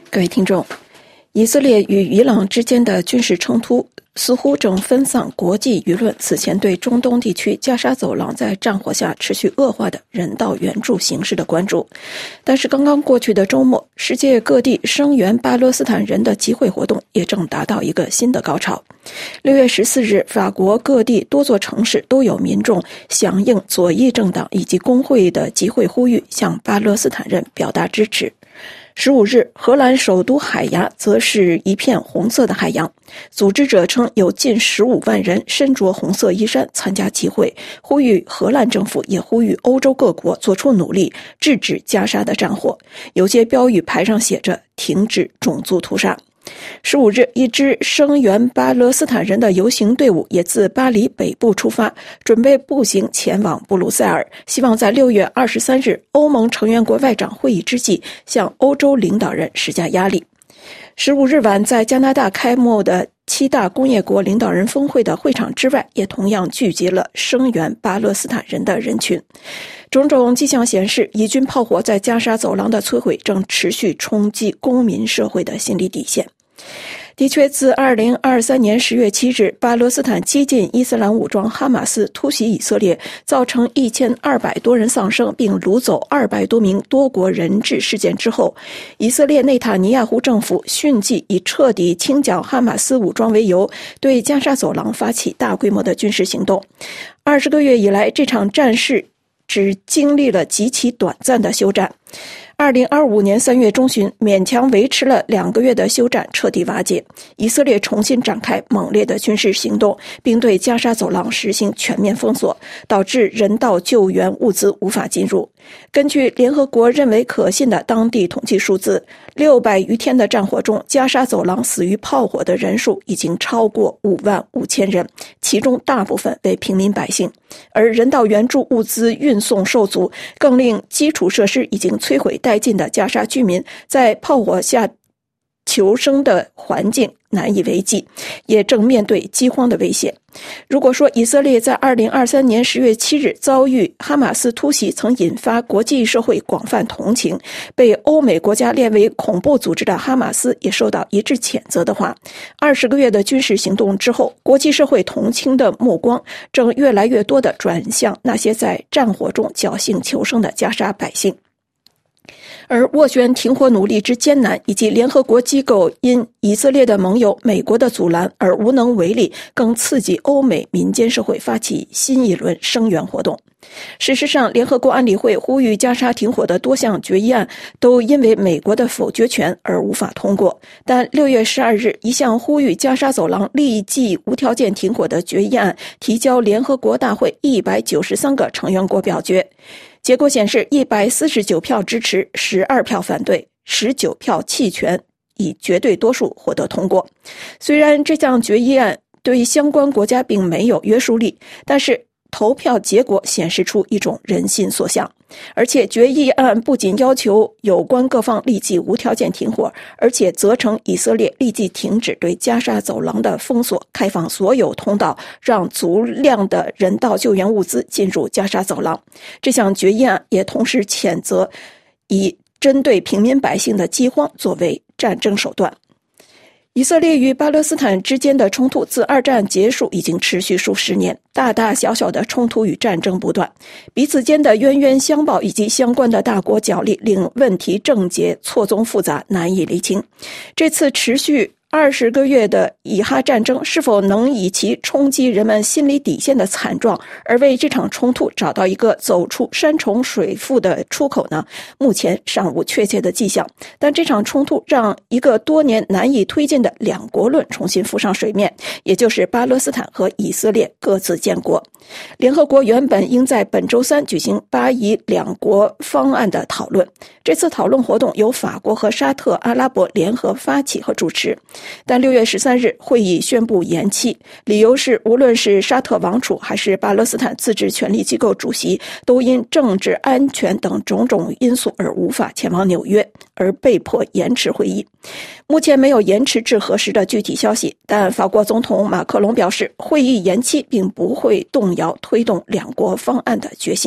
各位听众，以色列与伊朗之间的军事冲突似乎正分散国际舆论此前对中东地区加沙走廊在战火下持续恶化的人道援助形势的关注。但是刚刚过去的周末，世界各地声援巴勒斯坦人的集会活动也正达到一个新的高潮。6月14日，法国各地多座城市都有民众响应左翼政党以及工会的集会呼吁，向巴勒斯坦人表达支持。15日，荷兰首都海牙则是一片红色的海洋。组织者称有近15万人身着红色衣衫参加集会，呼吁荷兰政府也呼吁欧洲各国做出努力，制止加沙的战火。有些标语牌上写着“停止种族屠杀”。15日，一支声援巴勒斯坦人的游行队伍也自巴黎北部出发，准备步行前往布鲁塞尔，希望在6月23日欧盟成员国外长会议之际向欧洲领导人施加压力。15日晚，在加拿大开幕的7大工业国领导人峰会的会场之外，也同样聚集了声援巴勒斯坦人的人群。种种迹象显示，以军炮火在加沙走廊的摧毁正持续冲击公民社会的心理底线。的确，自2023年10月7日，巴勒斯坦激进伊斯兰武装哈马斯突袭以色列，造成1200多人丧生，并掳走200多名多国人质事件之后，以色列内塔尼亚胡政府迅即以彻底清剿哈马斯武装为由，对加沙走廊发起大规模的军事行动。20个月以来，这场战事只经历了极其短暂的休战。2025年3月中旬，勉强维持了2个月的休战彻底瓦解，以色列重新展开猛烈的军事行动，并对加沙走廊实行全面封锁，导致人道救援物资无法进入。根据联合国认为可信的当地统计数字，600余天的战火中，加沙走廊死于炮火的人数已经超过55000人，其中大部分为平民百姓。而人道援助物资运送受阻，更令基础设施已经摧毁殆尽的加沙居民在炮火下求生的环境难以为继，也正面对饥荒的威胁。如果说以色列在2023年10月7日遭遇哈马斯突袭曾引发国际社会广泛同情，被欧美国家列为恐怖组织的哈马斯也受到一致谴责的话，20个月的军事行动之后，国际社会同情的目光正越来越多地转向那些在战火中侥幸求生的加沙百姓。而斡旋停火努力之艰难，以及联合国机构因以色列的盟友美国的阻拦而无能为力，更刺激欧美民间社会发起新一轮声援活动。事实上，联合国安理会呼吁加沙停火的多项决议案都因为美国的否决权而无法通过。但6月12日，一项呼吁加沙走廊立即无条件停火的决议案提交联合国大会193个成员国表决。结果显示，149票支持，12票反对，19票弃权，以绝对多数获得通过。虽然这项决议案对相关国家并没有约束力，但是投票结果显示出一种人心所向。而且决议案不仅要求有关各方立即无条件停火，而且责成以色列立即停止对加沙走廊的封锁，开放所有通道，让足量的人道救援物资进入加沙走廊。这项决议案也同时谴责以针对平民百姓的饥荒作为战争手段。以色列与巴勒斯坦之间的冲突自二战结束已经持续数十年，大大小小的冲突与战争不断，彼此间的冤冤相报以及相关的大国角力，令问题症结错综复杂，难以厘清。这次持续20个月的以哈战争是否能以其冲击人们心理底线的惨状而为这场冲突找到一个走出山重水复的出口呢？目前尚无确切的迹象，但这场冲突让一个多年难以推进的两国论重新浮上水面，也就是巴勒斯坦和以色列各自建国。联合国原本应在本周3举行巴以两国方案的讨论，这次讨论活动由法国和沙特阿拉伯联合发起和主持。但6月13日会议宣布延期，理由是无论是沙特王储还是巴勒斯坦自治权力机构主席都因政治安全等种种因素而无法前往纽约，而被迫延迟会议。目前没有延迟至何时的具体消息，但法国总统马克龙表示，会议延期并不会动摇推动两国方案的决心。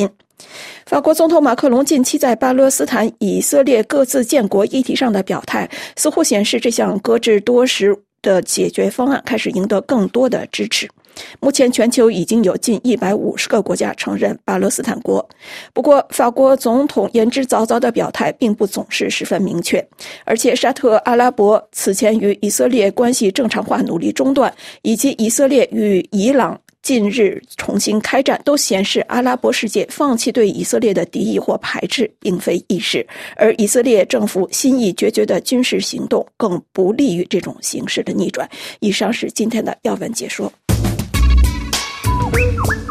法国总统马克龙近期在巴勒斯坦、以色列各自建国议题上的表态，似乎显示这项搁置多时的解决方案开始赢得更多的支持。目前全球已经有近150个国家承认巴勒斯坦国。不过，法国总统言之凿凿的表态并不总是十分明确，而且沙特阿拉伯此前与以色列关系正常化努力中断，以及以色列与伊朗近日重新开战，都显示阿拉伯世界放弃对以色列的敌意或排斥并非易事，而以色列政府心意决绝的军事行动更不利于这种形势的逆转。以上是今天的要闻解说。